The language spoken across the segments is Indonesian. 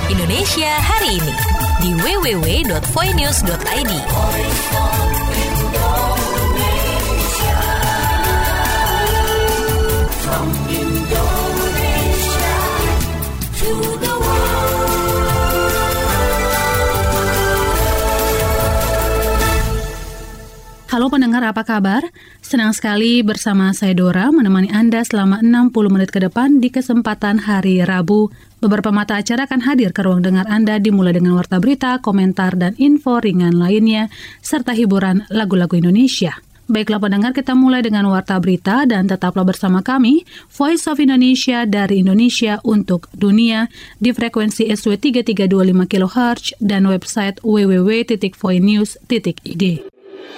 Indonesia hari ini di www.voinews.id. From Indonesia to the world. Halo pendengar, apa kabar? Senang sekali bersama saya Dora menemani Anda selama 60 menit ke depan di kesempatan hari Rabu. Beberapa mata acara akan hadir ke ruang dengar Anda dimulai dengan warta berita, komentar, dan info ringan lainnya, serta hiburan lagu-lagu Indonesia. Baiklah pendengar, kita mulai dengan warta berita dan tetaplah bersama kami, Voice of Indonesia dari Indonesia untuk dunia di frekuensi SW 3325 kHz dan website www.voinews.id.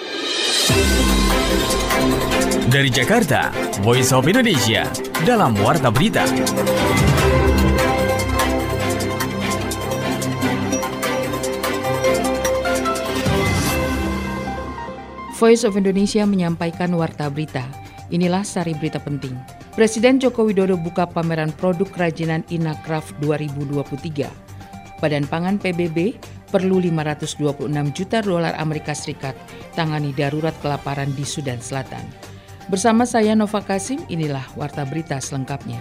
Dari Jakarta, Voice of Indonesia dalam warta berita. Voice of Indonesia menyampaikan warta berita. Inilah sari berita penting. Presiden Joko Widodo buka pameran produk kerajinan Inacraft 2023. Badan Pangan PBB perlu 526 juta dolar Amerika Serikat tangani darurat kelaparan di Sudan Selatan. Bersama saya Nova Kasim, inilah warta berita selengkapnya.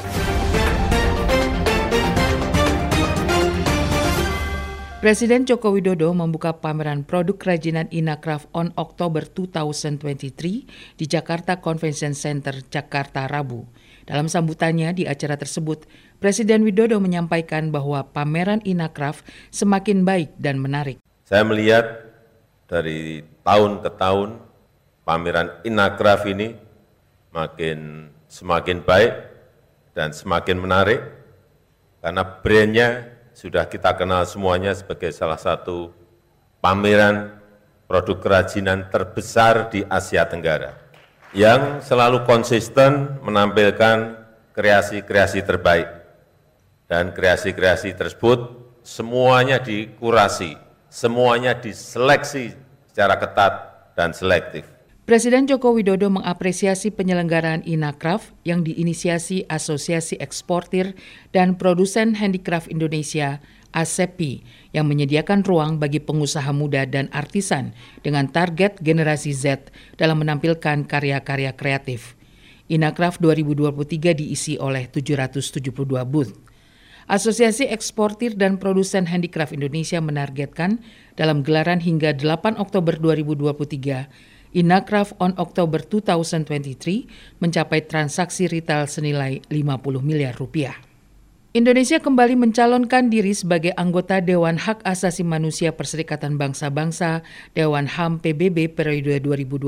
Presiden Joko Widodo membuka pameran produk kerajinan Inacraft on October 2023 di Jakarta Convention Center, Jakarta, Rabu. Dalam sambutannya di acara tersebut, Presiden Widodo menyampaikan bahwa pameran Inacraft semakin baik dan menarik. Saya melihat dari tahun ke tahun, pameran Inacraft ini semakin baik dan semakin menarik karena brandnya sudah kita kenal semuanya sebagai salah satu pameran produk kerajinan terbesar di Asia Tenggara yang selalu konsisten menampilkan kreasi-kreasi terbaik. Dan kreasi-kreasi tersebut semuanya dikurasi, semuanya diseleksi secara ketat dan selektif. Presiden Joko Widodo mengapresiasi penyelenggaraan Inacraft yang diinisiasi Asosiasi Eksportir dan Produsen Handicraft Indonesia, ASEPI, yang menyediakan ruang bagi pengusaha muda dan artisan dengan target generasi Z dalam menampilkan karya-karya kreatif. Inacraft 2023 diisi oleh 772 booth. Asosiasi Eksportir dan Produsen Handicraft Indonesia menargetkan dalam gelaran hingga 8 Oktober 2023, Inacraft on October 2023 mencapai transaksi retail senilai 50 miliar rupiah. Indonesia kembali mencalonkan diri sebagai anggota Dewan Hak Asasi Manusia Perserikatan Bangsa-Bangsa Dewan HAM PBB periode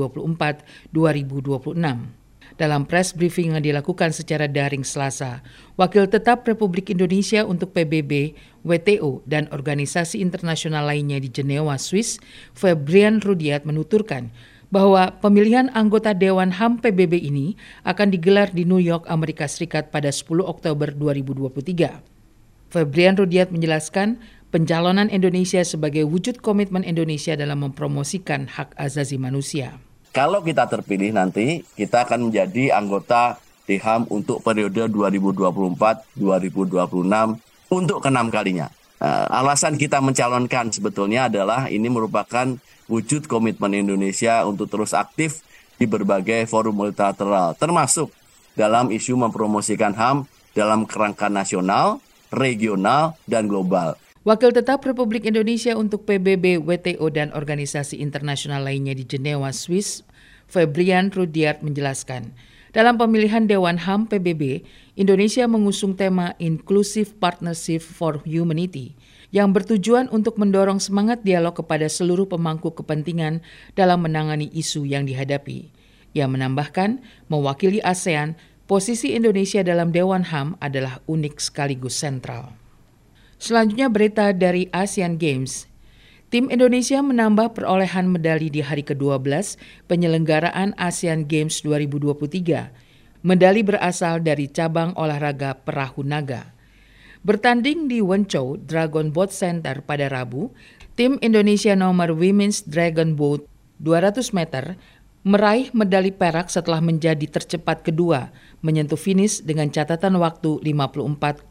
2024-2026. Dalam press briefing yang dilakukan secara daring Selasa, Wakil Tetap Republik Indonesia untuk PBB, WTO, dan organisasi internasional lainnya di Jenewa, Swiss, Febrian Rudiat menuturkan bahwa pemilihan anggota Dewan HAM PBB ini akan digelar di New York, Amerika Serikat pada 10 Oktober 2023. Febrian Rudiat menjelaskan pencalonan Indonesia sebagai wujud komitmen Indonesia dalam mempromosikan hak asasi manusia. Kalau kita terpilih nanti, kita akan menjadi anggota DHAM untuk periode 2024-2026 untuk ke-6 kalinya. Alasan kita mencalonkan sebetulnya adalah ini merupakan wujud komitmen Indonesia untuk terus aktif di berbagai forum multilateral, termasuk dalam isu mempromosikan HAM dalam kerangka nasional, regional, dan global. Wakil Tetap Republik Indonesia untuk PBB, WTO, dan organisasi internasional lainnya di Jenewa, Swiss, Febrian Rudiat menjelaskan, dalam pemilihan Dewan HAM PBB, Indonesia mengusung tema Inclusive Partnership for Humanity yang bertujuan untuk mendorong semangat dialog kepada seluruh pemangku kepentingan dalam menangani isu yang dihadapi. Ia menambahkan, mewakili ASEAN, posisi Indonesia dalam Dewan HAM adalah unik sekaligus sentral. Selanjutnya berita dari Asian Games. Tim Indonesia menambah perolehan medali di hari ke-12 penyelenggaraan Asian Games 2023. Medali berasal dari cabang olahraga perahu naga. Bertanding di Wenzhou Dragon Boat Center pada Rabu, tim Indonesia nomor Women's Dragon Boat 200 meter meraih medali perak setelah menjadi tercepat kedua, menyentuh finish dengan catatan waktu 54,0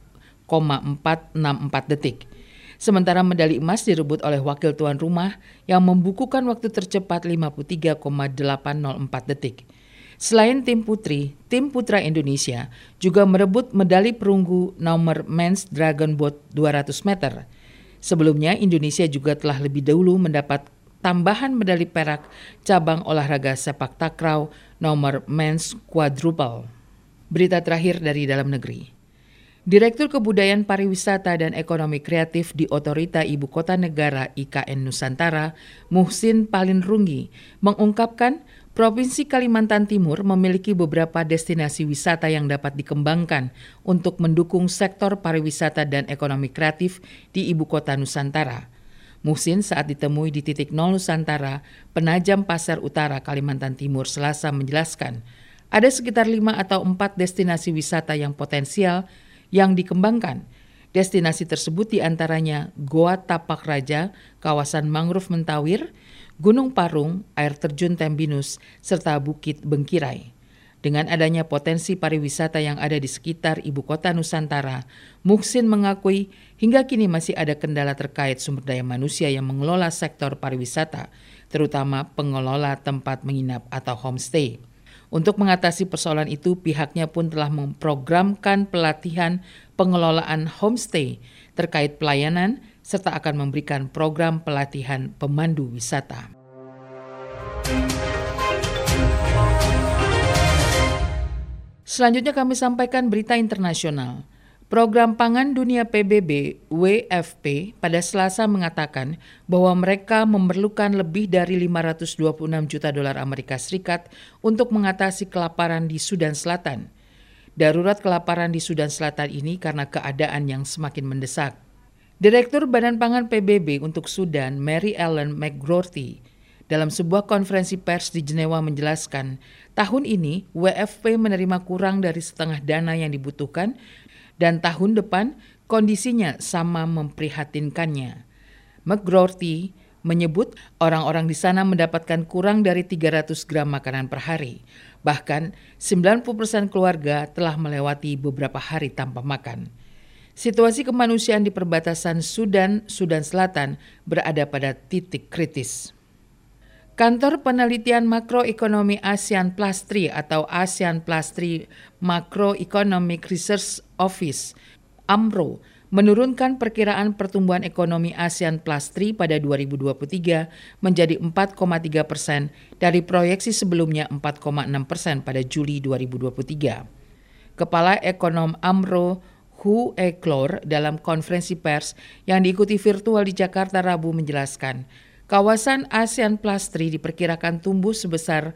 464 detik. Sementara medali emas direbut oleh wakil tuan rumah yang membukukan waktu tercepat 53,804 detik. Selain tim putri, tim putra Indonesia juga merebut medali perunggu nomor Men's Dragon Boat 200 meter. Sebelumnya Indonesia juga telah lebih dahulu mendapat tambahan medali perak cabang olahraga sepak takraw nomor Men's Quadruple. Berita terakhir dari dalam negeri. Direktur Kebudayaan Pariwisata dan Ekonomi Kreatif di Otorita Ibu Kota Negara IKN Nusantara, Muhsin Palinrunggi, mengungkapkan Provinsi Kalimantan Timur memiliki beberapa destinasi wisata yang dapat dikembangkan untuk mendukung sektor pariwisata dan ekonomi kreatif di Ibu Kota Nusantara. Muhsin saat ditemui di titik 0 Nusantara, Penajam Pasar Utara, Kalimantan Timur, Selasa menjelaskan, ada sekitar 5 atau 4 destinasi wisata yang potensial yang dikembangkan. Destinasi tersebut diantaranya Goa Tapak Raja, kawasan mangrove Mentawir, Gunung Parung, air terjun Tembinus, serta Bukit Bengkirai. Dengan adanya potensi pariwisata yang ada di sekitar Ibu Kota Nusantara, Muhsin mengakui hingga kini masih ada kendala terkait sumber daya manusia yang mengelola sektor pariwisata, terutama pengelola tempat menginap atau homestay. Untuk mengatasi persoalan itu, pihaknya pun telah memprogramkan pelatihan pengelolaan homestay terkait pelayanan serta akan memberikan program pelatihan pemandu wisata. Selanjutnya kami sampaikan berita internasional. Program Pangan Dunia PBB WFP pada Selasa mengatakan bahwa mereka memerlukan lebih dari 526 juta dolar Amerika Serikat untuk mengatasi kelaparan di Sudan Selatan. Darurat kelaparan di Sudan Selatan ini karena keadaan yang semakin mendesak. Direktur Badan Pangan PBB untuk Sudan, Mary Ellen McGroarty, dalam sebuah konferensi pers di Jenewa menjelaskan, tahun ini WFP menerima kurang dari setengah dana yang dibutuhkan dan tahun depan kondisinya sama memprihatinkannya. McGroarty menyebut orang-orang di sana mendapatkan kurang dari 300 gram makanan per hari. Bahkan 90% keluarga telah melewati beberapa hari tanpa makan. Situasi kemanusiaan di perbatasan Sudan Selatan berada pada titik kritis. Kantor Penelitian Makroekonomi ASEAN Plus 3 atau ASEAN Plus 3 Macroeconomic Research Office, AMRO, menurunkan perkiraan pertumbuhan ekonomi ASEAN Plus 3 pada 2023 menjadi 4,3% dari proyeksi sebelumnya 4,6% pada Juli 2023. Kepala Ekonom AMRO, Hu Eklor, dalam konferensi pers yang diikuti virtual di Jakarta Rabu menjelaskan, kawasan ASEAN Plus 3 diperkirakan tumbuh sebesar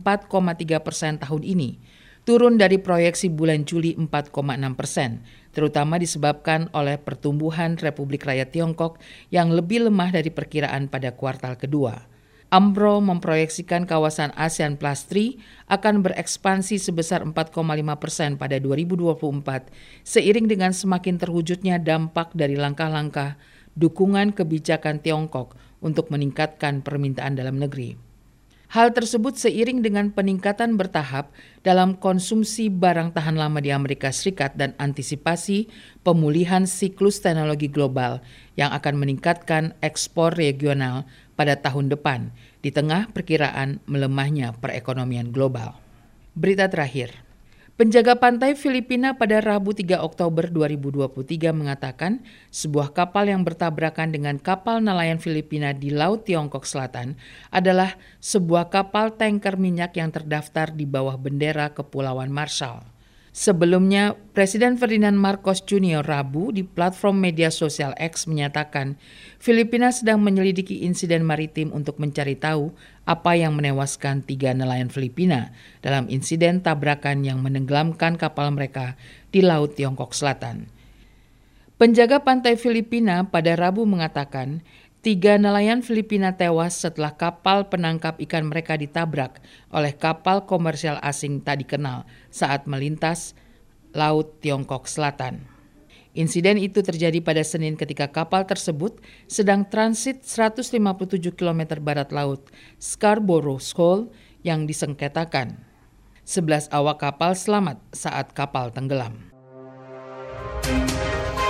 4,3% tahun ini, turun dari proyeksi bulan Juli 4,6%, terutama disebabkan oleh pertumbuhan Republik Rakyat Tiongkok yang lebih lemah dari perkiraan pada kuartal kedua. AMRO memproyeksikan kawasan ASEAN Plus 3 akan berekspansi sebesar 4,5% pada 2024, seiring dengan semakin terwujudnya dampak dari langkah-langkah dukungan kebijakan Tiongkok untuk meningkatkan permintaan dalam negeri. Hal tersebut seiring dengan peningkatan bertahap dalam konsumsi barang tahan lama di Amerika Serikat dan antisipasi pemulihan siklus teknologi global yang akan meningkatkan ekspor regional pada tahun depan di tengah perkiraan melemahnya perekonomian global. Berita terakhir. Penjaga pantai Filipina pada Rabu 3 Oktober 2023 mengatakan sebuah kapal yang bertabrakan dengan kapal nelayan Filipina di Laut Tiongkok Selatan adalah sebuah kapal tanker minyak yang terdaftar di bawah bendera Kepulauan Marshall. Sebelumnya, Presiden Ferdinand Marcos Jr. Rabu di platform media sosial X menyatakan Filipina sedang menyelidiki insiden maritim untuk mencari tahu apa yang menewaskan 3 nelayan Filipina dalam insiden tabrakan yang menenggelamkan kapal mereka di Laut Tiongkok Selatan. Penjaga pantai Filipina pada Rabu mengatakan 3 nelayan Filipina tewas setelah kapal penangkap ikan mereka ditabrak oleh kapal komersial asing tak dikenal saat melintas Laut Tiongkok Selatan. Insiden itu terjadi pada Senin ketika kapal tersebut sedang transit 157 km barat laut Scarborough Shoal yang disengketakan. 11 awak kapal selamat saat kapal tenggelam.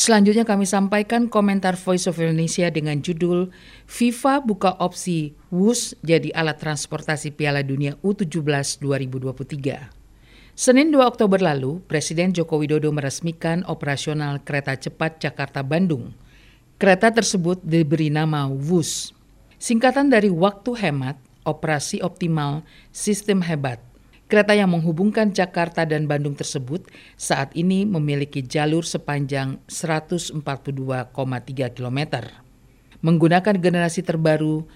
Selanjutnya kami sampaikan komentar Voice of Indonesia dengan judul FIFA buka opsi WUS jadi alat transportasi Piala Dunia U17 2023. Senin 2 Oktober lalu, Presiden Joko Widodo meresmikan operasional kereta cepat Jakarta-Bandung. Kereta tersebut diberi nama WUS, singkatan dari waktu hemat, operasi optimal, sistem hebat. Kereta yang menghubungkan Jakarta dan Bandung tersebut saat ini memiliki jalur sepanjang 142,3 km. Menggunakan generasi terbaru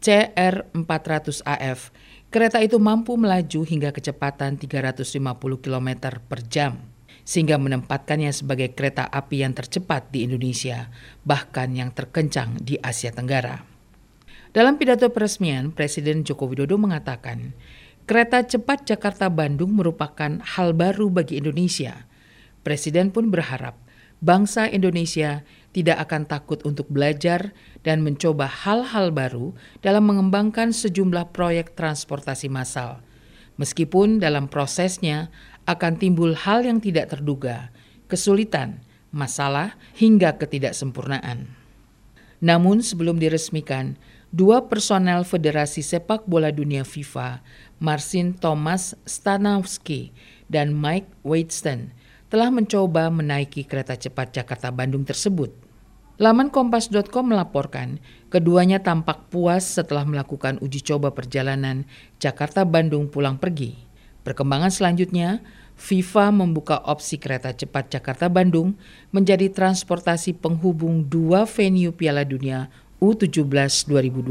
CR400AF, kereta itu mampu melaju hingga kecepatan 350 km per jam, sehingga menempatkannya sebagai kereta api yang tercepat di Indonesia, bahkan yang terkencang di Asia Tenggara. Dalam pidato peresmian, Presiden Joko Widodo mengatakan, kereta cepat Jakarta-Bandung merupakan hal baru bagi Indonesia. Presiden pun berharap bangsa Indonesia tidak akan takut untuk belajar dan mencoba hal-hal baru dalam mengembangkan sejumlah proyek transportasi massal. Meskipun dalam prosesnya akan timbul hal yang tidak terduga, kesulitan, masalah, hingga ketidaksempurnaan. Namun sebelum diresmikan, 2 personel Federasi Sepak Bola Dunia FIFA, Marcin Thomas Stanowski dan Mike Wheatstone, telah mencoba menaiki kereta cepat Jakarta-Bandung tersebut. Laman Kompas.com melaporkan, keduanya tampak puas setelah melakukan uji coba perjalanan Jakarta-Bandung pulang pergi. Perkembangan selanjutnya, FIFA membuka opsi kereta cepat Jakarta-Bandung menjadi transportasi penghubung 2 venue Piala Dunia U17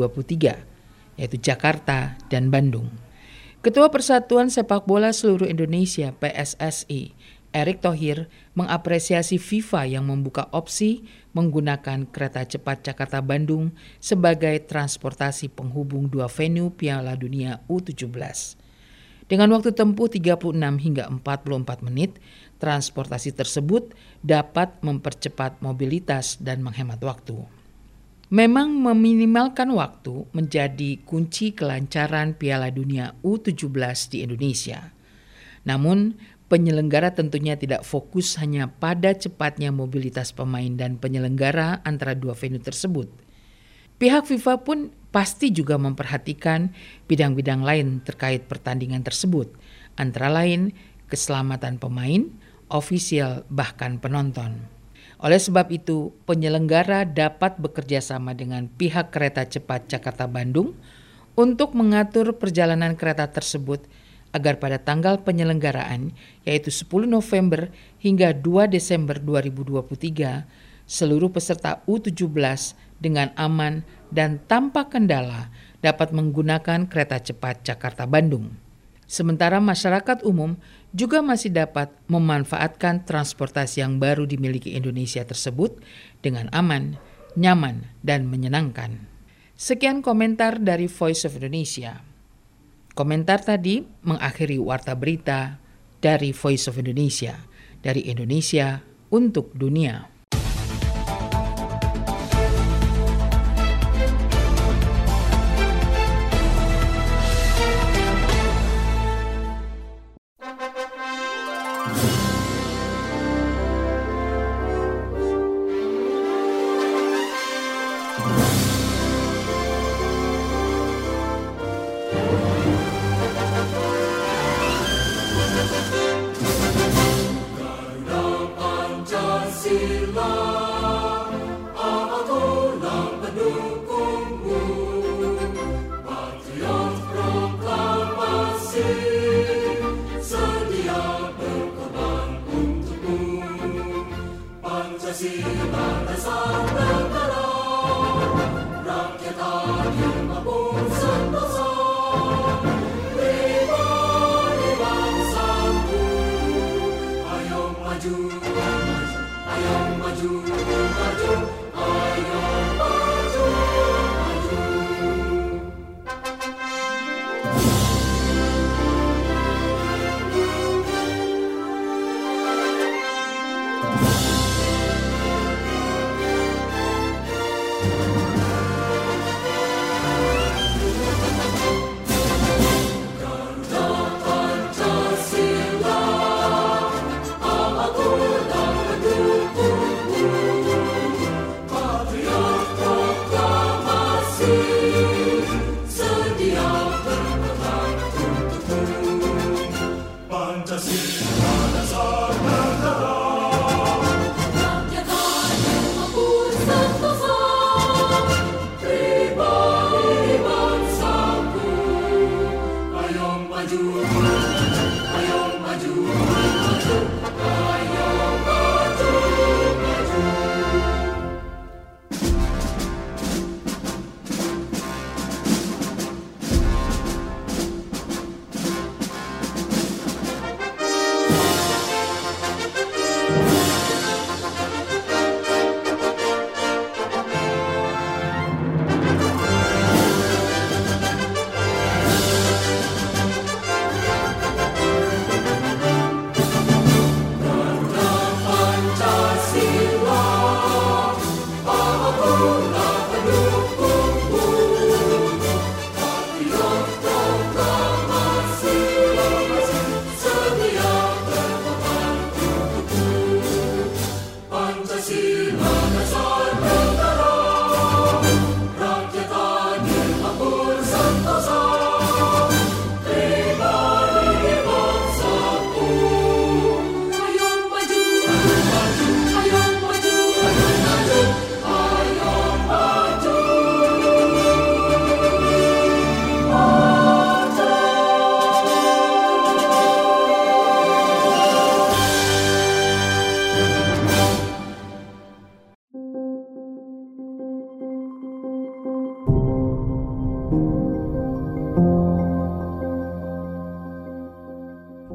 2023, yaitu Jakarta dan Bandung. Ketua Persatuan Sepak Bola Seluruh Indonesia (PSSI), Erick Thohir, mengapresiasi FIFA yang membuka opsi menggunakan kereta cepat Jakarta-Bandung sebagai transportasi penghubung 2 venue Piala Dunia U17. Dengan waktu tempuh 36 hingga 44 menit, transportasi tersebut dapat mempercepat mobilitas dan menghemat waktu. Memang meminimalkan waktu menjadi kunci kelancaran Piala Dunia U17 di Indonesia. Namun, penyelenggara tentunya tidak fokus hanya pada cepatnya mobilitas pemain dan penyelenggara antara 2 venue tersebut. Pihak FIFA pun pasti juga memperhatikan bidang-bidang lain terkait pertandingan tersebut, antara lain keselamatan pemain, ofisial, bahkan penonton. Oleh sebab itu, penyelenggara dapat bekerja sama dengan pihak kereta cepat Jakarta-Bandung untuk mengatur perjalanan kereta tersebut agar pada tanggal penyelenggaraan, yaitu 10 November hingga 2 Desember 2023, seluruh peserta U17 dengan aman dan tanpa kendala dapat menggunakan kereta cepat Jakarta-Bandung. Sementara masyarakat umum juga masih dapat memanfaatkan transportasi yang baru dimiliki Indonesia tersebut dengan aman, nyaman, dan menyenangkan. Sekian komentar dari Voice of Indonesia. Komentar tadi mengakhiri warta berita dari Voice of Indonesia, dari Indonesia untuk dunia.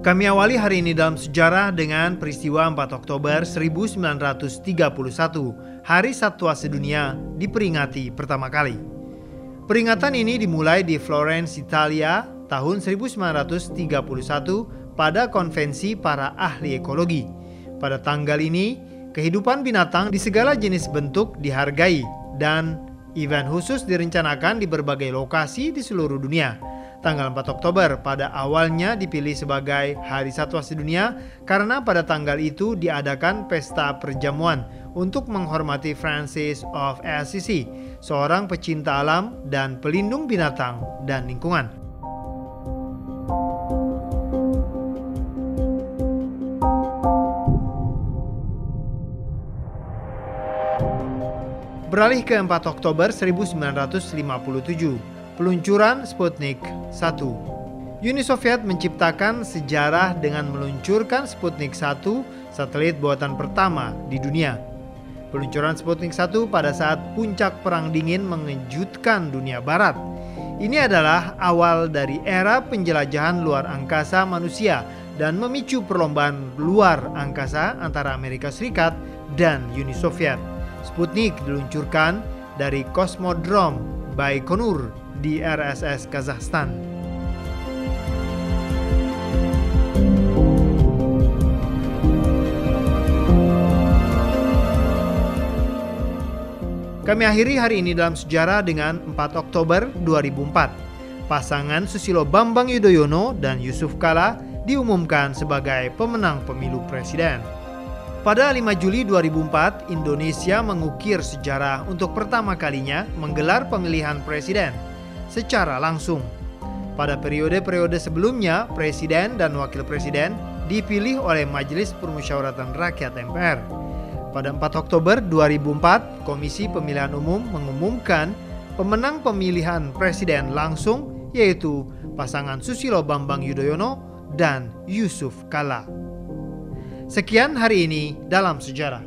Kami awali hari ini dalam sejarah dengan peristiwa 4 Oktober 1931, Hari Satwa Sedunia diperingati pertama kali. Peringatan ini dimulai di Florence, Italia tahun 1931 pada konvensi para ahli ekologi. Pada tanggal ini, kehidupan binatang di segala jenis bentuk dihargai dan event khusus direncanakan di berbagai lokasi di seluruh dunia. Tanggal 4 Oktober pada awalnya dipilih sebagai Hari Satwa Sedunia karena pada tanggal itu diadakan pesta perjamuan untuk menghormati Francis of Assisi, seorang pecinta alam dan pelindung binatang dan lingkungan. Beralih ke 4 Oktober 1957. Peluncuran Sputnik 1. Uni Soviet menciptakan sejarah dengan meluncurkan Sputnik 1, satelit buatan pertama di dunia. Peluncuran Sputnik 1 pada saat puncak Perang Dingin mengejutkan dunia barat. Ini adalah awal dari era penjelajahan luar angkasa manusia dan memicu perlombaan luar angkasa antara Amerika Serikat dan Uni Soviet. Sputnik diluncurkan dari Kosmodrom Baikonur di RSS Kazakhstan. Kami akhiri hari ini dalam sejarah dengan 4 Oktober 2004. Pasangan Susilo Bambang Yudhoyono dan Yusuf Kala diumumkan sebagai pemenang pemilu presiden. Pada 5 Juli 2004, Indonesia mengukir sejarah untuk pertama kalinya menggelar pemilihan presiden secara langsung. Pada periode-periode sebelumnya, presiden dan wakil presiden dipilih oleh Majelis Permusyawaratan Rakyat MPR. Pada 4 Oktober 2004, Komisi Pemilihan Umum mengumumkan pemenang pemilihan presiden langsung, yaitu pasangan Susilo Bambang Yudhoyono dan Yusuf Kala. Sekian hari ini dalam sejarah.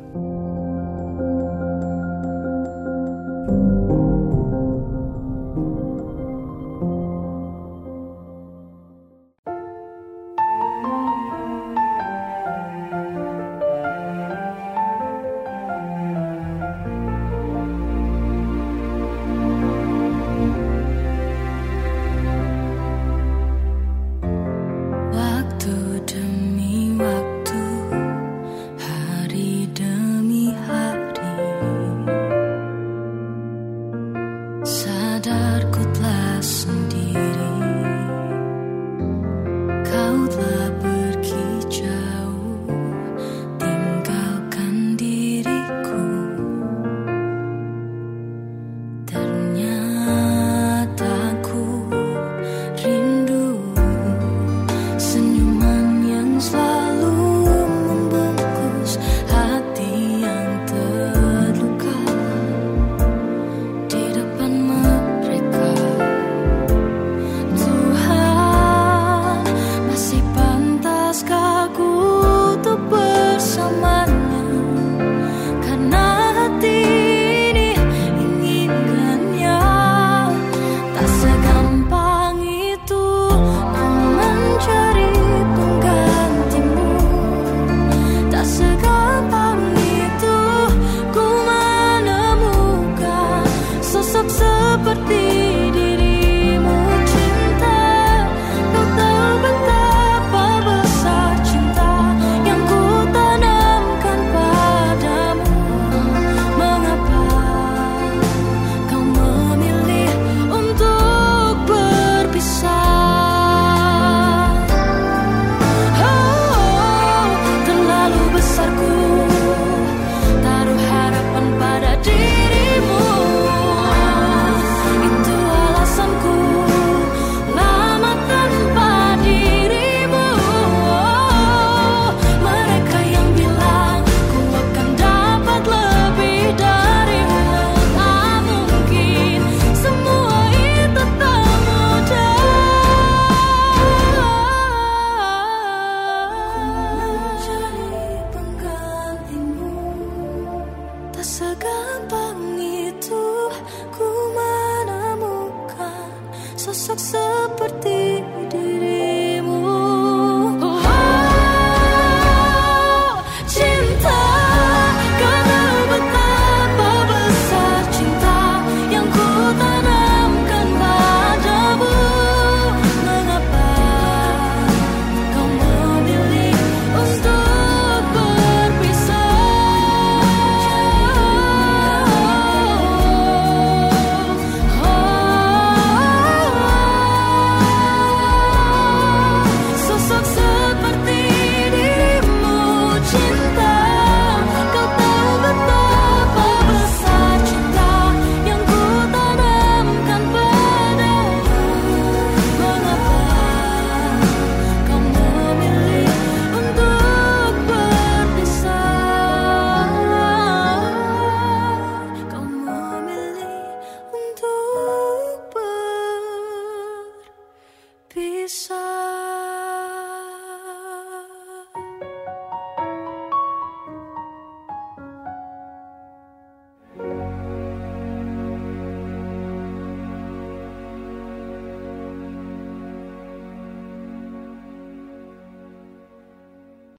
sosok seperti dirimu.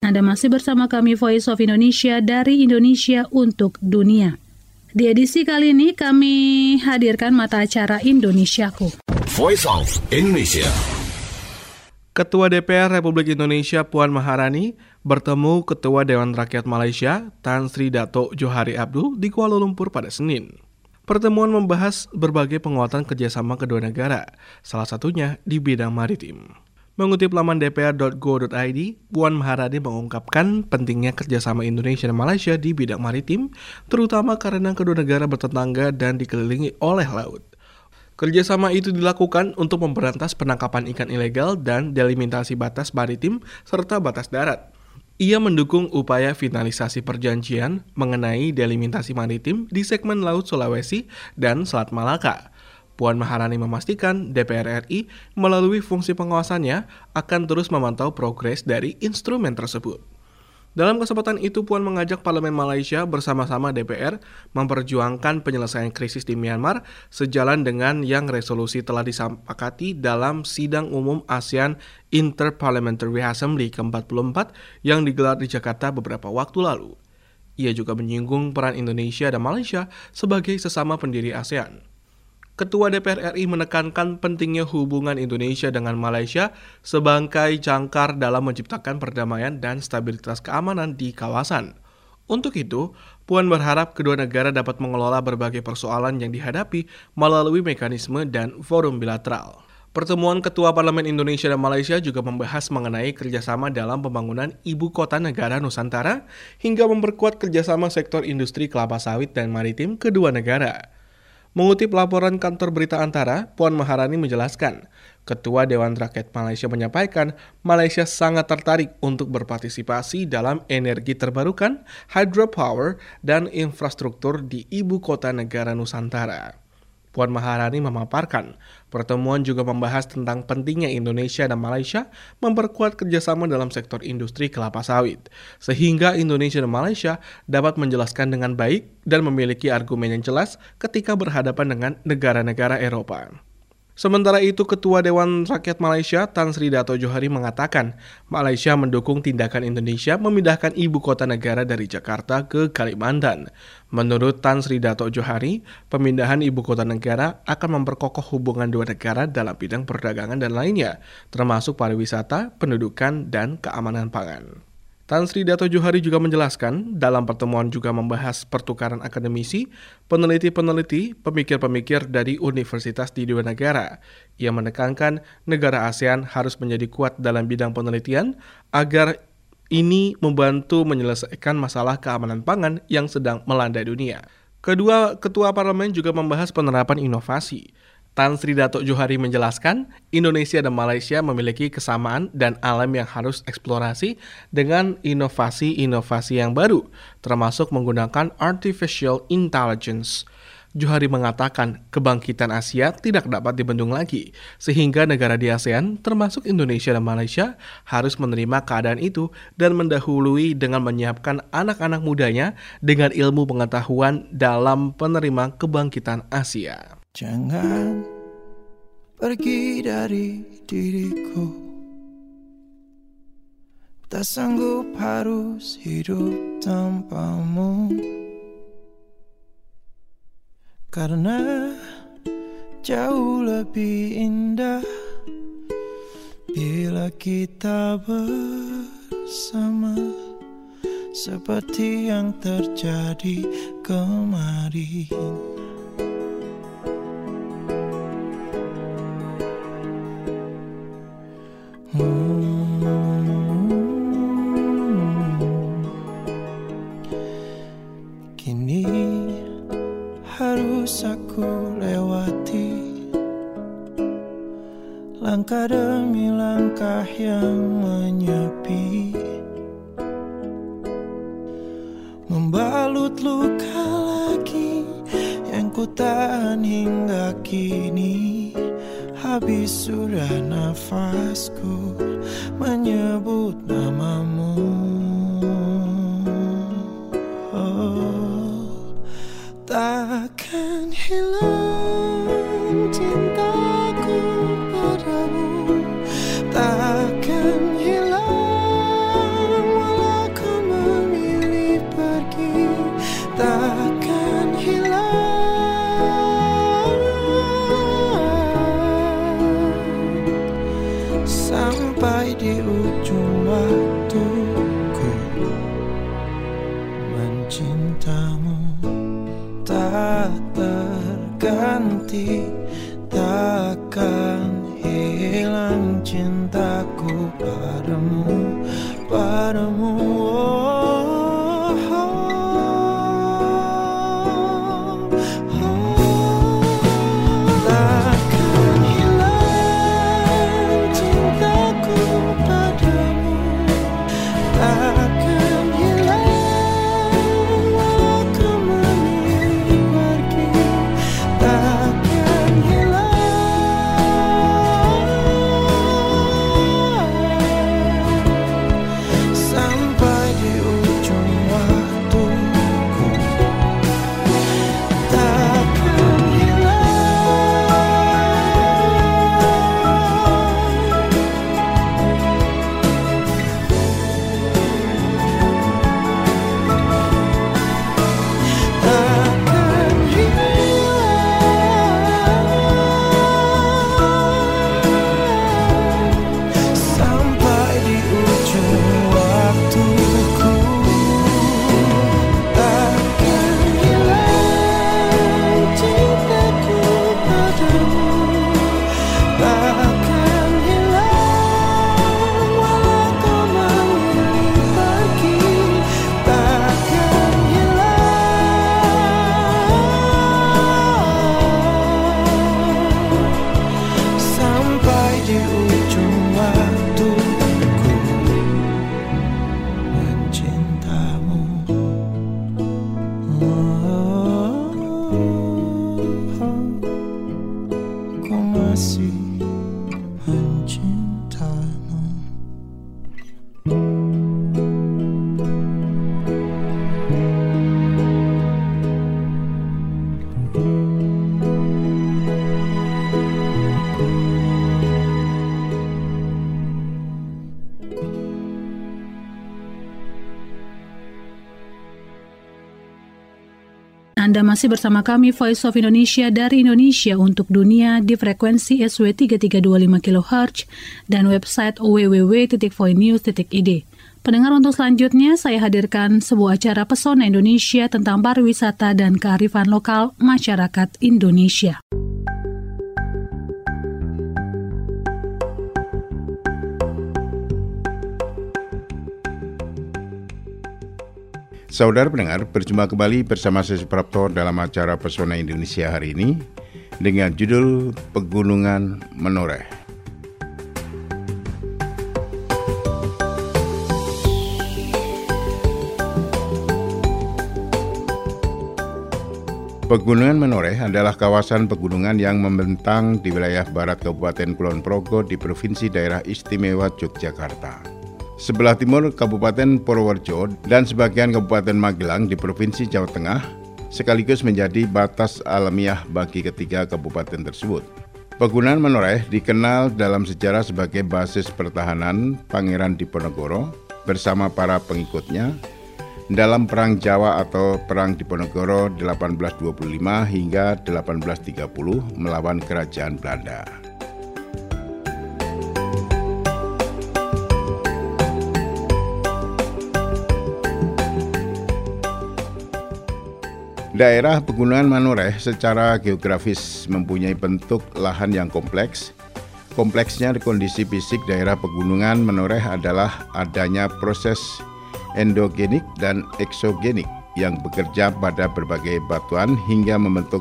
Anda masih bersama kami Voice of Indonesia dari Indonesia untuk Dunia. Di edisi kali ini kami hadirkan mata acara Indonesiaku. Voice of Indonesia. Ketua DPR Republik Indonesia Puan Maharani bertemu Ketua Dewan Rakyat Malaysia Tan Sri Dato' Johari Abdul di Kuala Lumpur pada Senin. Pertemuan membahas berbagai penguatan kerjasama kedua negara, salah satunya di bidang maritim. Mengutip laman dpr.go.id, Puan Maharani mengungkapkan pentingnya kerjasama Indonesia dan Malaysia di bidang maritim, terutama karena kedua negara bertetangga dan dikelilingi oleh laut. Kerjasama itu dilakukan untuk memberantas penangkapan ikan ilegal dan delimitasi batas maritim serta batas darat. Ia mendukung upaya finalisasi perjanjian mengenai delimitasi maritim di segmen Laut Sulawesi dan Selat Malaka. Puan Maharani memastikan DPR RI melalui fungsi pengawasannya akan terus memantau progres dari instrumen tersebut. Dalam kesempatan itu, Puan mengajak Parlemen Malaysia bersama-sama DPR memperjuangkan penyelesaian krisis di Myanmar sejalan dengan yang resolusi telah disepakati dalam Sidang Umum ASEAN Inter-Parliamentary Assembly ke-44 yang digelar di Jakarta beberapa waktu lalu. Ia juga menyinggung peran Indonesia dan Malaysia sebagai sesama pendiri ASEAN. Ketua DPR RI menekankan pentingnya hubungan Indonesia dengan Malaysia sebagai jangkar dalam menciptakan perdamaian dan stabilitas keamanan di kawasan. Untuk itu, Puan berharap kedua negara dapat mengelola berbagai persoalan yang dihadapi melalui mekanisme dan forum bilateral. Pertemuan Ketua Parlemen Indonesia dan Malaysia juga membahas mengenai kerjasama dalam pembangunan ibu kota negara Nusantara hingga memperkuat kerjasama sektor industri kelapa sawit dan maritim kedua negara. Mengutip laporan kantor berita Antara, Puan Maharani menjelaskan, Ketua Dewan Rakyat Malaysia menyampaikan Malaysia sangat tertarik untuk berpartisipasi dalam energi terbarukan, hydropower, dan infrastruktur di ibu kota negara Nusantara. Puan Maharani memaparkan, pertemuan juga membahas tentang pentingnya Indonesia dan Malaysia memperkuat kerjasama dalam sektor industri kelapa sawit, sehingga Indonesia dan Malaysia dapat menjelaskan dengan baik dan memiliki argumen yang jelas ketika berhadapan dengan negara-negara Eropa. Sementara itu, Ketua Dewan Rakyat Malaysia Tan Sri Dato' Johari mengatakan Malaysia mendukung tindakan Indonesia memindahkan ibu kota negara dari Jakarta ke Kalimantan. Menurut Tan Sri Dato' Johari, pemindahan ibu kota negara akan memperkokoh hubungan dua negara dalam bidang perdagangan dan lainnya, termasuk pariwisata, pendudukan, dan keamanan pangan. Tan Sri Dato' Johari juga menjelaskan, dalam pertemuan juga membahas pertukaran akademisi, peneliti-peneliti, pemikir-pemikir dari universitas di dua negara. Ia menekankan negara ASEAN harus menjadi kuat dalam bidang penelitian agar ini membantu menyelesaikan masalah keamanan pangan yang sedang melanda dunia. Kedua ketua parlemen juga membahas penerapan inovasi. Tan Sri Dato' Johari menjelaskan, Indonesia dan Malaysia memiliki kesamaan dan alam yang harus eksplorasi dengan inovasi-inovasi yang baru, termasuk menggunakan artificial intelligence. Johari mengatakan, kebangkitan Asia tidak dapat dibendung lagi, sehingga negara di ASEAN, termasuk Indonesia dan Malaysia, harus menerima keadaan itu dan mendahului dengan menyiapkan anak-anak mudanya dengan ilmu pengetahuan dalam penerima kebangkitan Asia. Jangan pergi dari diriku, tak sanggup harus hidup tanpamu, karena jauh lebih indah bila kita bersama, seperti yang terjadi kemarin. Kini harus aku lewati langkah demi langkah yang menyepi, membalut luka lagi yang ku tahan hingga kini. Habis sudah nafasku menyebut namamu. Oh, takkan hilang cintaku padamu, takkan hilang cintamu tak berganti, takkan hilang cintaku padamu, padamu. Takkan hilang cintaku padamu, takkan hilang walau kau memilih pergi, takkan hilang sampai di ujung waktuku, takkan sampai di ujung waktuku, takkan hilang cintaku padamu, takkan hilang walau kau memilih pergi, takkan hilang sampai di ujung waktuku mencintamu. Ku masih mencintamu. Anda masih bersama kami Voice of Indonesia dari Indonesia untuk dunia di frekuensi SW 3325 kHz dan website www.voinews.id. Pendengar, untuk selanjutnya saya hadirkan sebuah acara Pesona Indonesia tentang pariwisata dan kearifan lokal masyarakat Indonesia. Saudara pendengar, berjumpa kembali bersama saya Suprapto dalam acara Pesona Indonesia hari ini dengan judul Pegunungan Menoreh. Pegunungan Menoreh adalah kawasan pegunungan yang membentang di wilayah barat Kabupaten Kulon Progo di Provinsi Daerah Istimewa Yogyakarta. Sebelah timur Kabupaten Purworejo dan sebagian Kabupaten Magelang di Provinsi Jawa Tengah, sekaligus menjadi batas alamiah bagi ketiga kabupaten tersebut. Pegunungan Menoreh dikenal dalam sejarah sebagai basis pertahanan Pangeran Diponegoro bersama para pengikutnya dalam Perang Jawa atau Perang Diponegoro 1825 hingga 1830 melawan Kerajaan Belanda. Daerah Pegunungan Menoreh secara geografis mempunyai bentuk lahan yang kompleks. Kompleksnya kondisi fisik daerah Pegunungan Menoreh adalah adanya proses endogenik dan eksogenik yang bekerja pada berbagai batuan hingga membentuk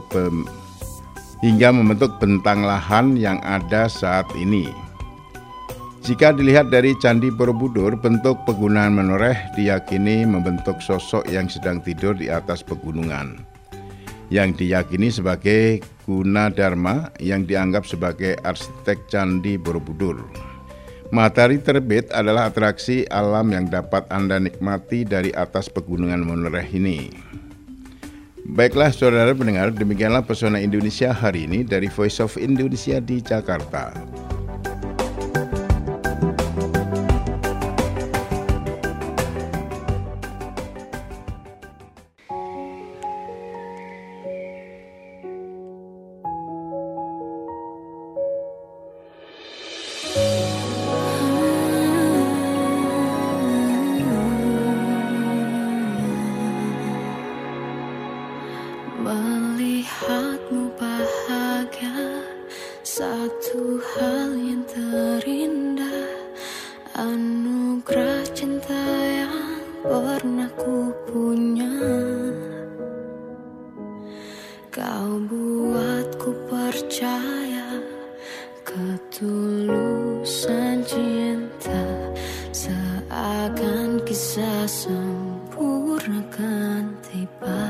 bentang lahan yang ada saat ini. Jika dilihat dari Candi Borobudur, bentuk Pegunungan Menoreh diyakini membentuk sosok yang sedang tidur di atas pegunungan, yang diyakini sebagai Gunadarma yang dianggap sebagai arsitek Candi Borobudur. Matahari terbit adalah atraksi alam yang dapat Anda nikmati dari atas Pegunungan Menoreh ini. Baiklah saudara pendengar, demikianlah Pesona Indonesia hari ini dari Voice of Indonesia di Jakarta. Melihatmu bahagia, satu hal yang terindah, anugerah cinta yang pernah ku punya. Kau buatku percaya ketulusan cinta, seakan kisah sempurna kan tiba.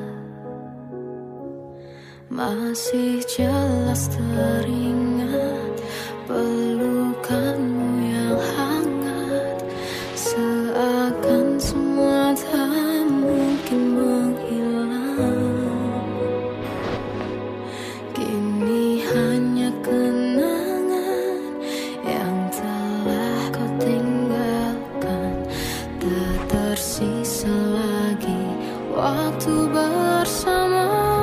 Masih jelas teringat pelukanmu yang hangat, seakan semua tak mungkin menghilang. Kini hanya kenangan yang telah kau tinggalkan, tak tersisa lagi waktu bersama.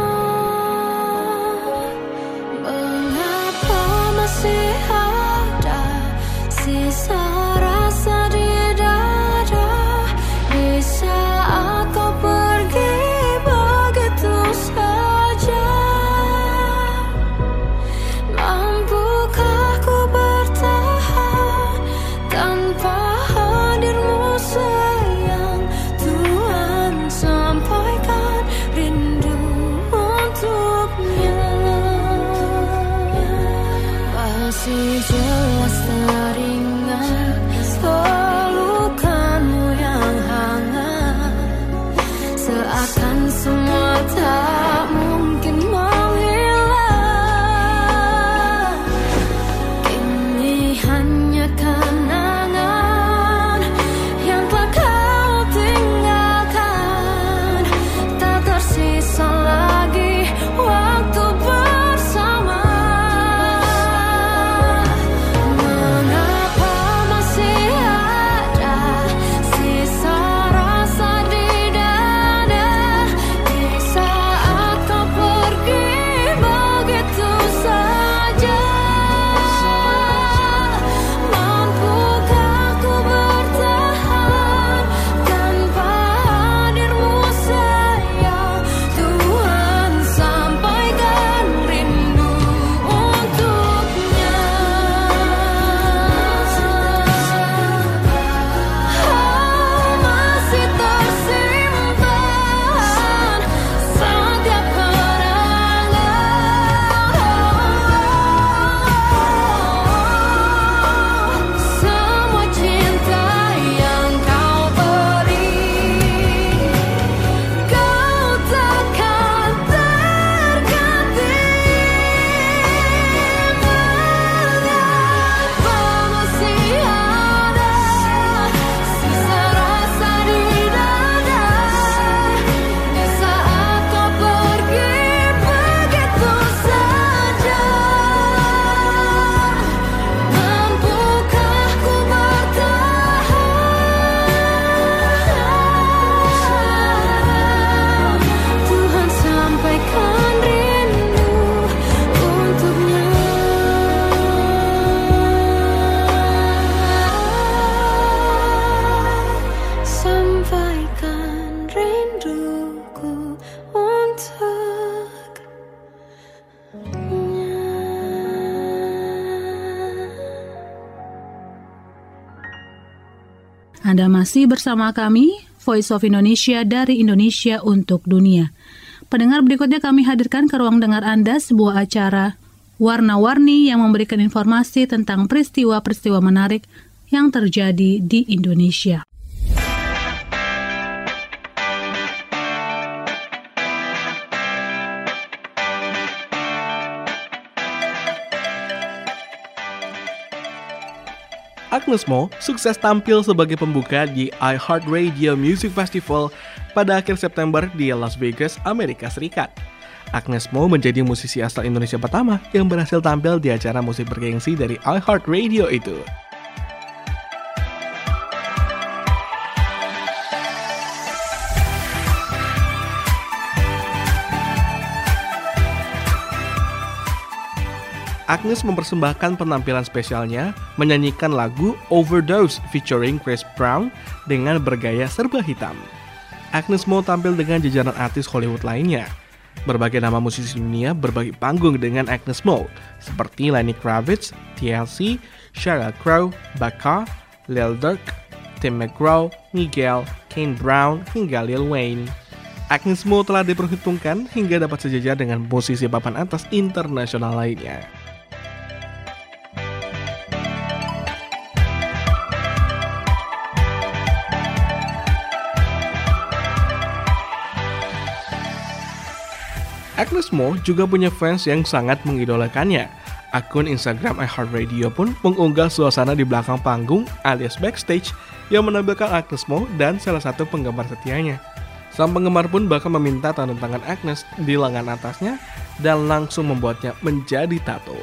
Masih ada sisa rasa di dada, di saat kau pergi begitu saja. Mampukah ku bertahan tanpa hadirmu sayang? Tuhan sampaikan rindu untuknya. Masih jelas teringat pelukanmu yang hangat, seakan semua tak mungkin menghilang. Kini hanya kenangan yang telah kau tinggalkan, tak tersisa lagi waktu bersama. Anda masih bersama kami, Voice of Indonesia dari Indonesia untuk Dunia. Pendengar, berikutnya kami hadirkan ke ruang dengar Anda sebuah acara warna-warni yang memberikan informasi tentang peristiwa-peristiwa menarik yang terjadi di Indonesia. Agnes Mo sukses tampil sebagai pembuka di iHeartRadio Music Festival pada akhir September di Las Vegas, Amerika Serikat. Agnes Mo menjadi musisi asal Indonesia pertama yang berhasil tampil di acara musik bergengsi dari iHeartRadio itu. Agnes mempersembahkan penampilan spesialnya menyanyikan lagu Overdose featuring Chris Brown dengan bergaya serba hitam. Agnes Mo tampil dengan jajaran artis Hollywood lainnya. Berbagai nama musisi dunia berbagi panggung dengan Agnes Mo, seperti Lenny Kravitz, TLC, Sheryl Crow, Baka, Lil Durk, Tim McGraw, Miguel, Kane Brown, hingga Lil Wayne. Agnes Mo telah diperhitungkan hingga dapat sejajar dengan musisi papan atas internasional lainnya. Agnes Mo juga punya fans yang sangat mengidolakannya. Akun Instagram iHeartRadio pun mengunggah suasana di belakang panggung alias backstage yang menampilkan Agnes Mo dan salah satu penggemar setianya. Sang penggemar pun bahkan meminta tanda tangan Agnes di lengan atasnya dan langsung membuatnya menjadi tato.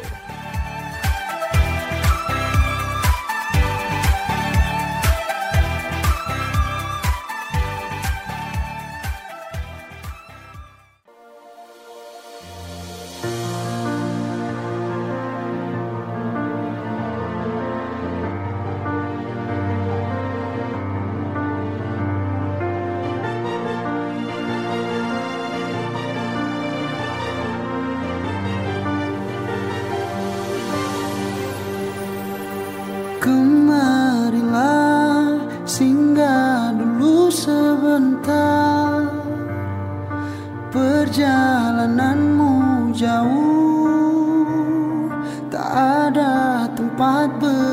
Kemarilah singgah dulu sebentar, perjalananmu jauh, tak ada tempat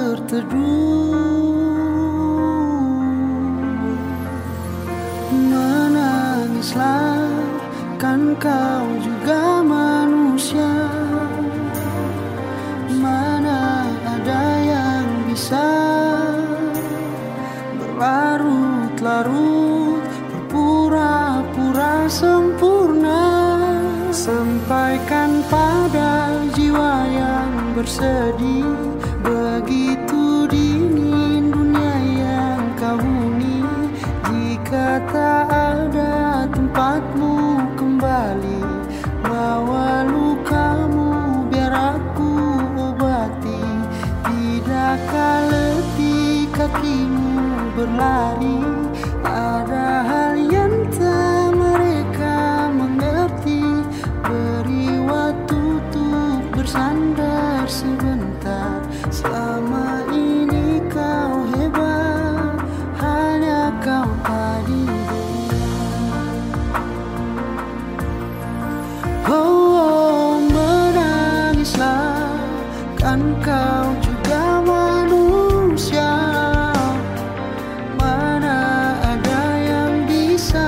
berteduh. Menangislah, kan kau juga manusia. Mana ada yang bisa berlarut-larut, berpura-pura sempurna. Sampaikan pada jiwa yang bersedih, begitu dingin dunia yang kau huni. Jika tak ada tempatmu kembali, bawa lukamu biar aku obati. Tidakkah letih kakimu berlari, ada hal yang tak mereka mengerti. Beri waktu untuk bersandar sebentar, selama ini kau hebat, hanya kau tadi oh, menangislah, kan kau juga manusia. Mana ada yang bisa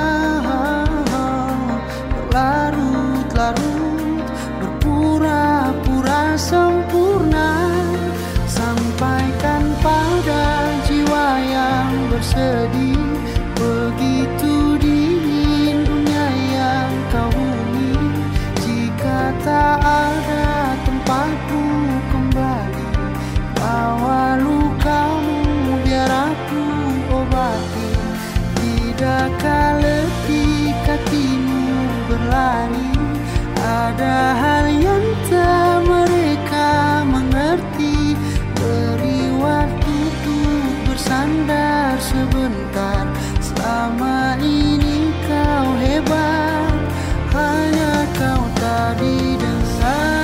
berlarut-larut, berpura-pura sempurna. Sampaikan pada jiwa yang bersedih, begitu dingin dunia yang kau huni. Jika tak ada tempatmu kembali, bawa lukamu biar aku obati. Tidakkah letih kakimu berlari, ada hal yang tak mereka mengerti. Beri waktu untuk bersandar sebentar, selama ini kau hebat, hanya kau tadi dengar.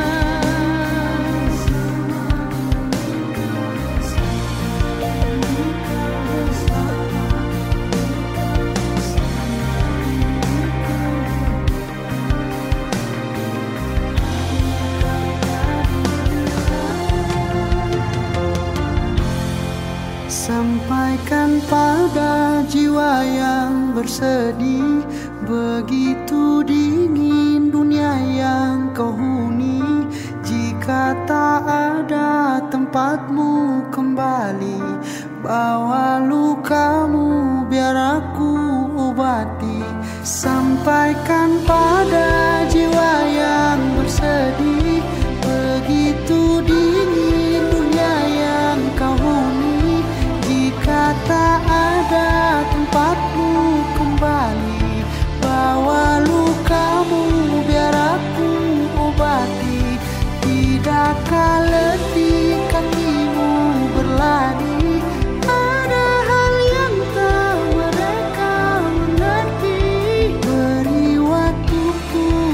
Sampaikan pada jiwa yang bersedih, begitu dingin dunia yang kau huni. Jika tak ada tempatmu kembali, bawa lukamu biar aku obati. Sampaikan pada jiwa yang bersedih, begitu dingin dunia yang kau huni. Jika tak ada tempatmu kembali, bawa lukamu biar aku obati. Tidakkah letih kakimu berlari, ada hal yang tak mereka mengerti. Beri waktuku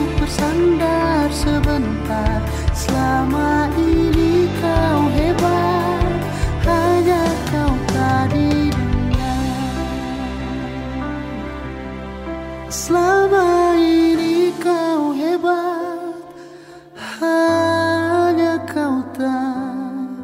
selama ini kau hebat, hanya kau tak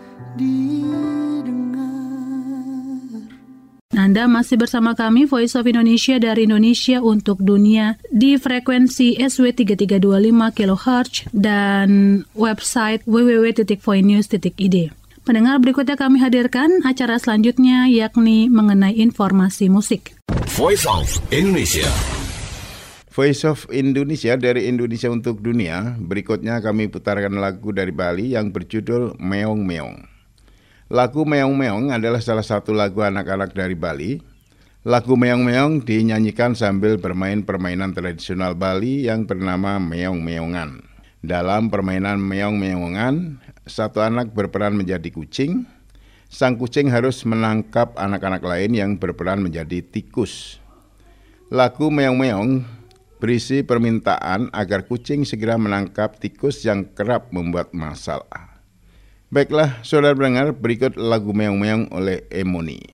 didengar. Anda masih bersama kami Voice of Indonesia dari Indonesia untuk dunia di frekuensi SW3325 kHz dan website www.voinews.id. Pendengar, berikutnya kami hadirkan acara selanjutnya yakni mengenai informasi musik. Voice of Indonesia. Voice of Indonesia dari Indonesia untuk dunia. Berikutnya kami putarkan lagu dari Bali yang berjudul Meong Meong. Lagu Meong Meong adalah salah satu lagu anak-anak dari Bali. Lagu Meong Meong dinyanyikan sambil bermain permainan tradisional Bali yang bernama Meong Meongan. Dalam permainan Meong Meongan, satu anak berperan menjadi kucing. Sang kucing harus menangkap anak-anak lain yang berperan menjadi tikus. Lagu Meong Meong berisi permintaan agar kucing segera menangkap tikus yang kerap membuat masalah. Baiklah, saudara pendengar, berikut lagu Meong Meong oleh Emoni.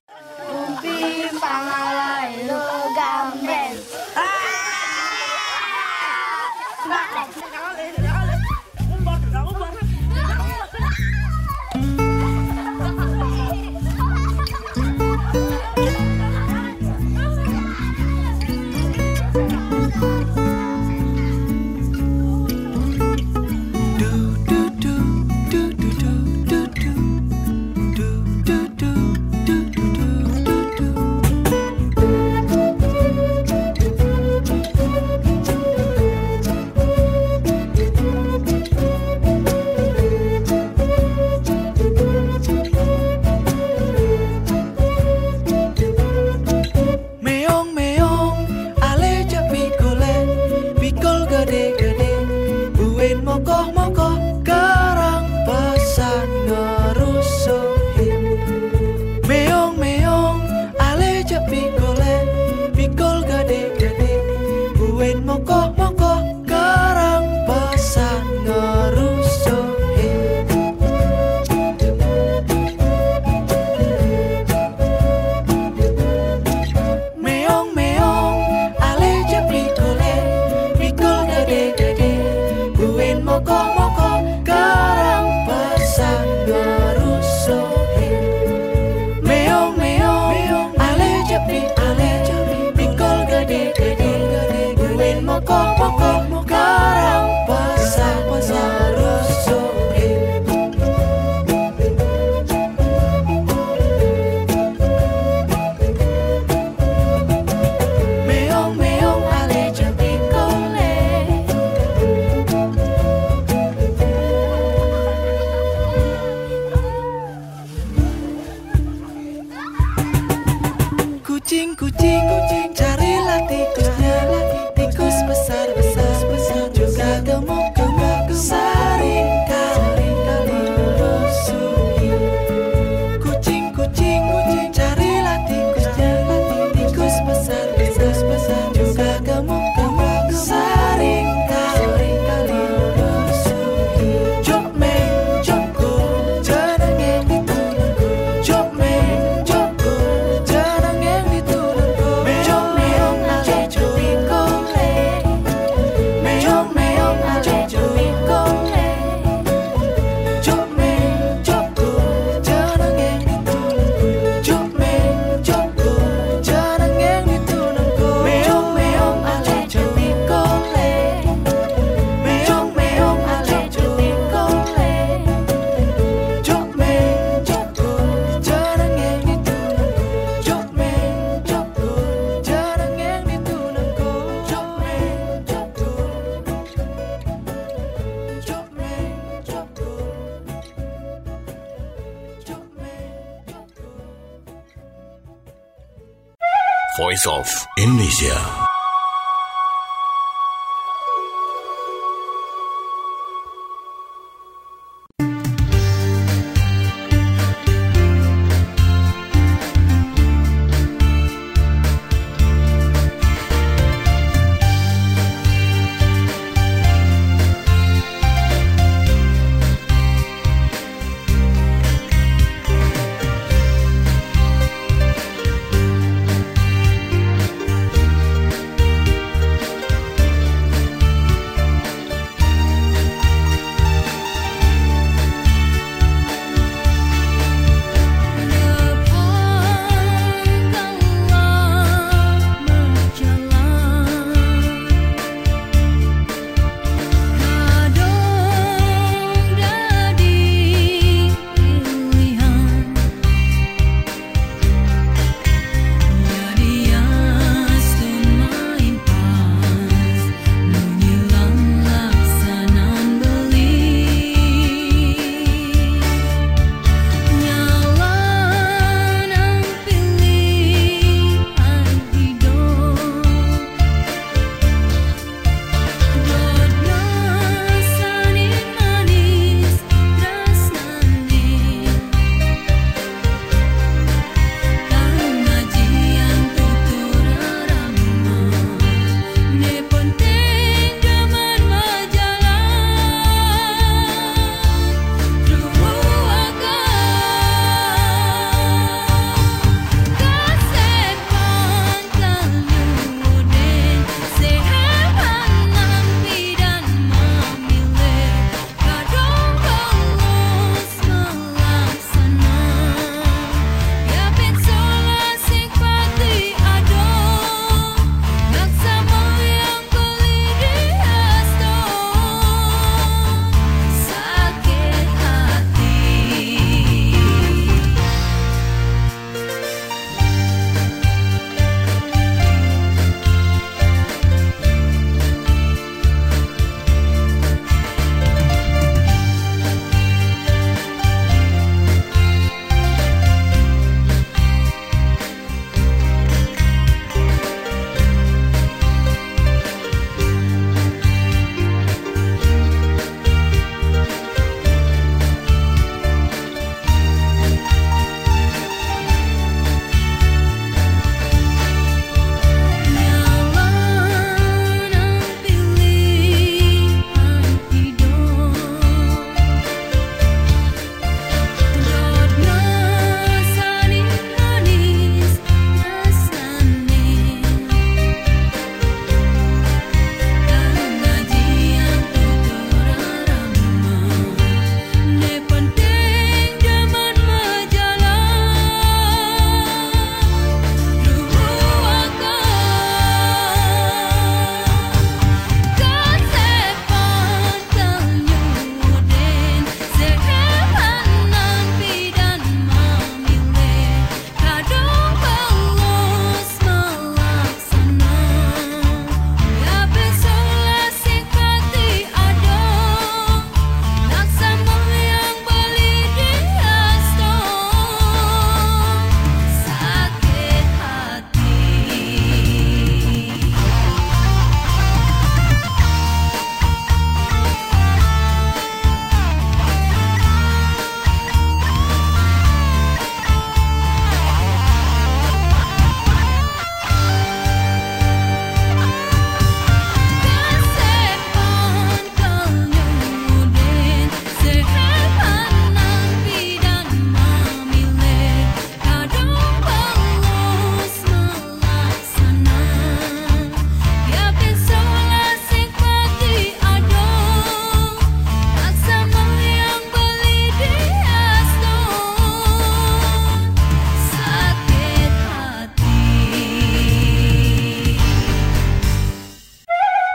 Voice of Indonesia.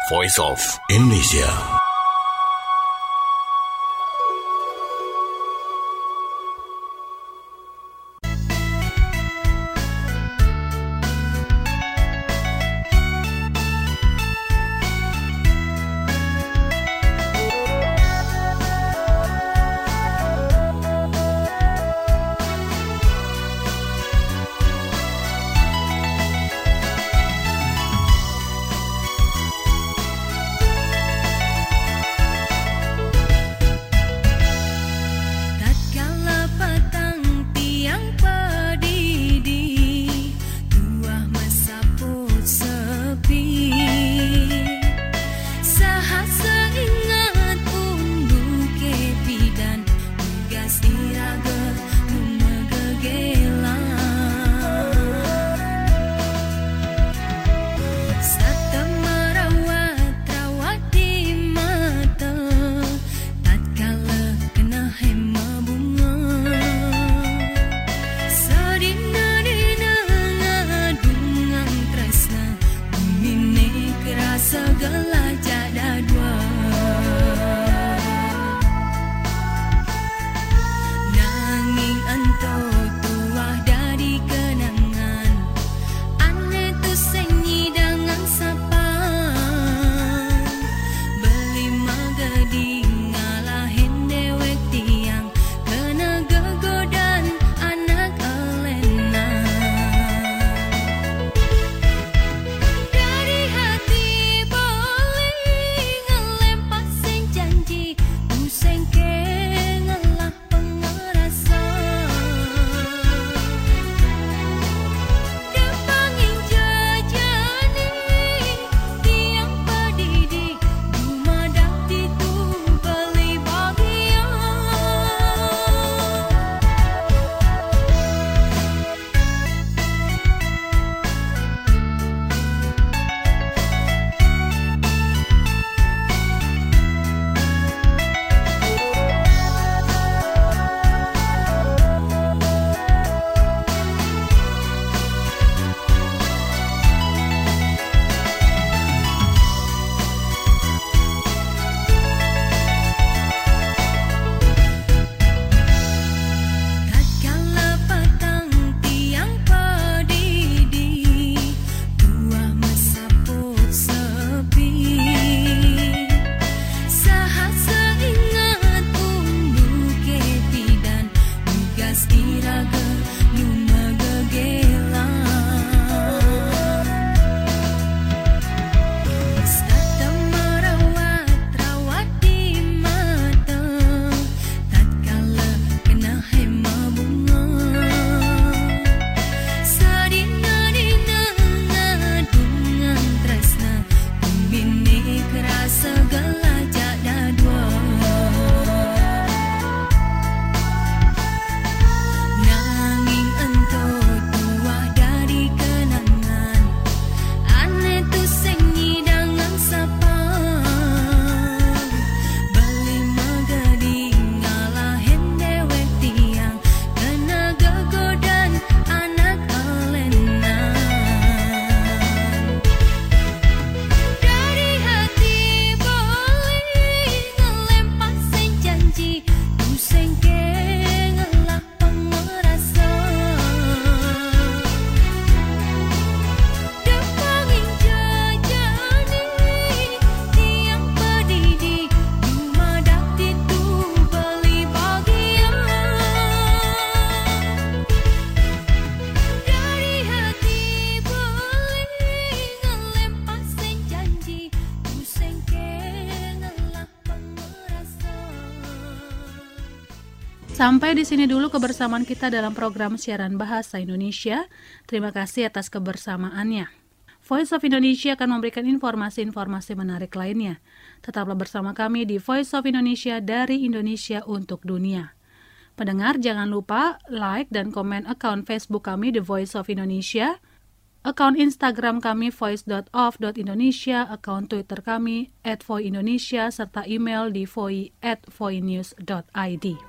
Voice of Indonesia. Sampai di sini dulu kebersamaan kita dalam program siaran Bahasa Indonesia. Terima kasih atas kebersamaannya. Voice of Indonesia akan memberikan informasi-informasi menarik lainnya. Tetaplah bersama kami di Voice of Indonesia dari Indonesia untuk dunia. Pendengar, jangan lupa like dan komen akun Facebook kami The Voice of Indonesia, akun Instagram kami voice.of.indonesia, akun Twitter kami @voindonesia, serta email di voi@voinews.id.